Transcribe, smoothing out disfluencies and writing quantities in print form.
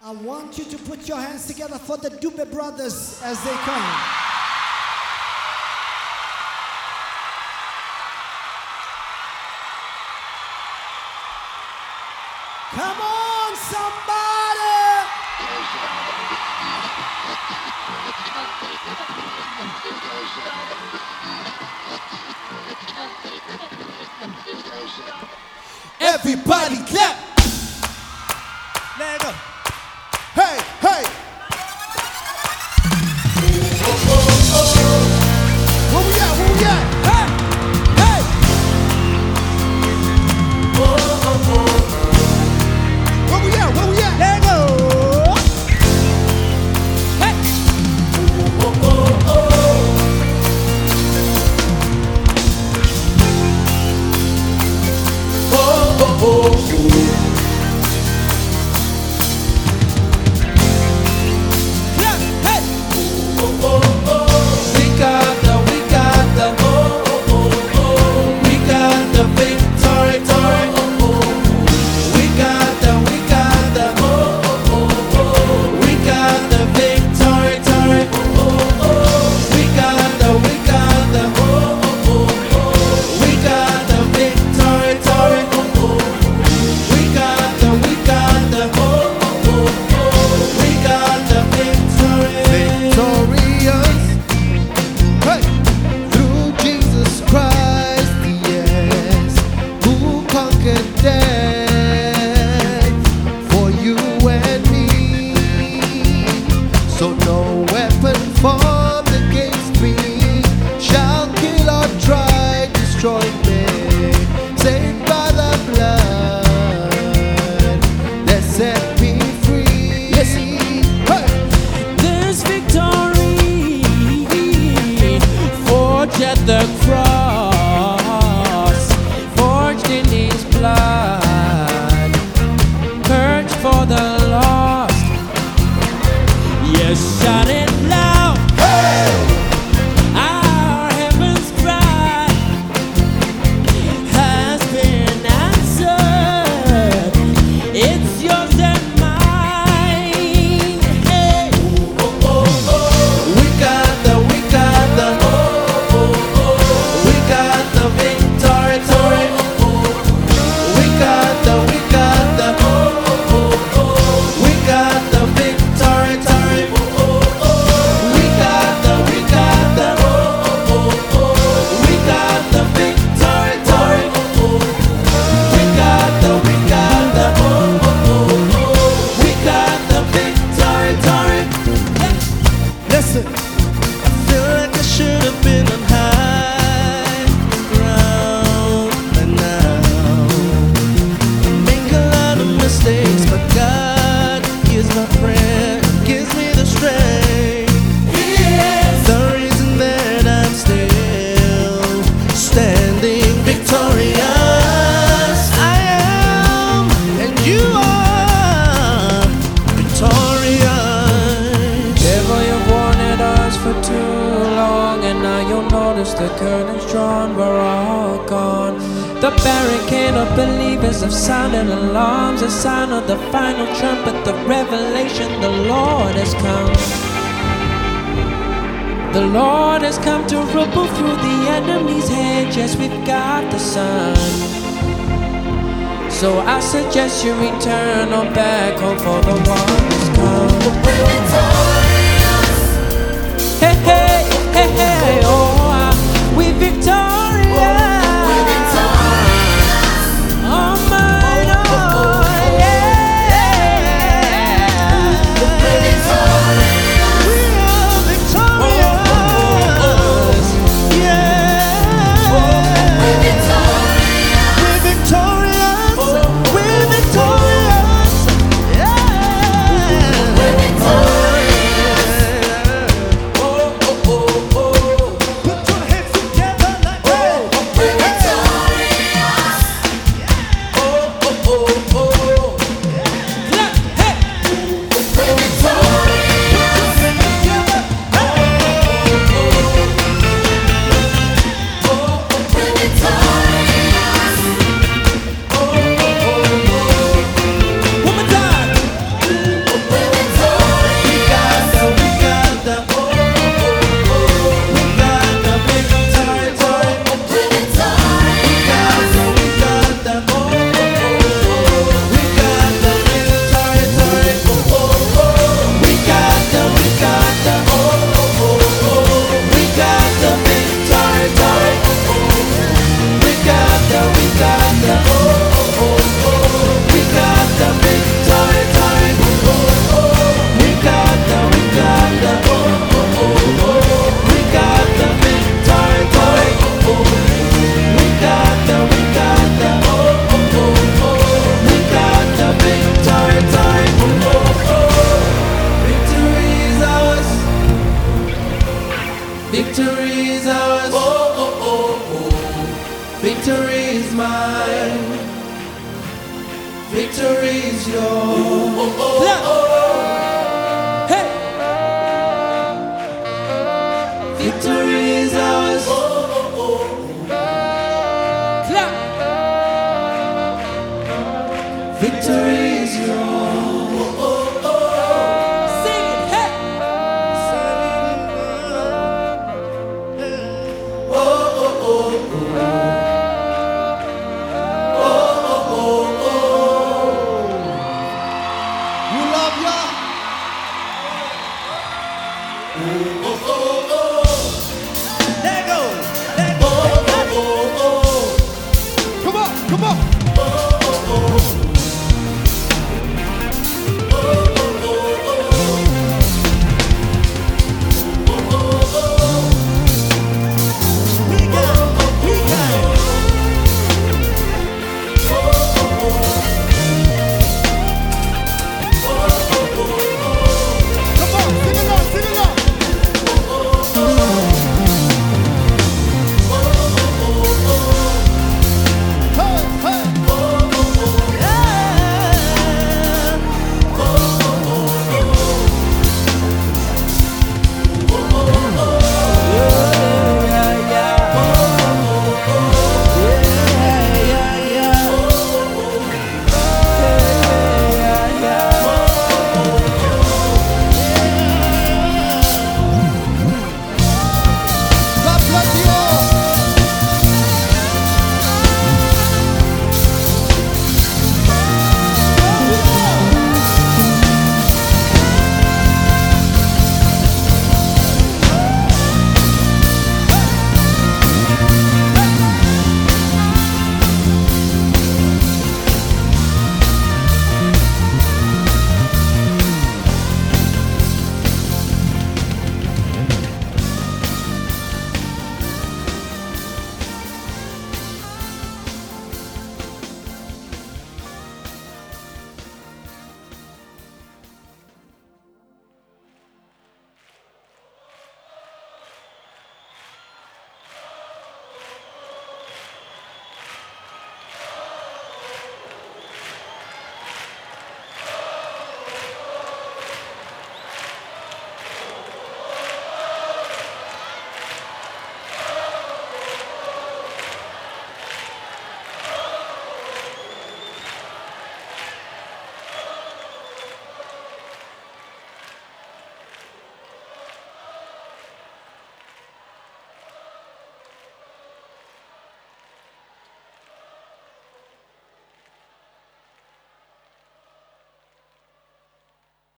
I want you to put your hands together for the Dube brothers as they come. Come on, somebody! Everybody clap! Let go. Hey, hey! Where we at? Where we at? Hey! Hey! Where we at? Where we at? Let go! Hey! The cross forged in his blood, purged for the lost. Yes, shout it loud. Hey! Our heaven's cry has been answered. It's yours and mine. Hey! We got the the curtains drawn, we're all gone. The barricade of believers have sounded alarms, a sign of the final trumpet, the revelation, the Lord has come. The Lord has come to ripple through the enemy's hedge. Yes, we've got the sun. So I suggest you return on back home, for the one has come. We're victorious. Hey, hey, hey, hey, oh. We're victorious. We're victorious. Oh my Lord, yeah. We're victorious. We are victorious. Yeah. We're victorious. We're victorious. We're victorious. Yeah. is yours. Clap. Hey. Victory is ours. Clap. Victory is yours. Sing it. Hey. We love ya.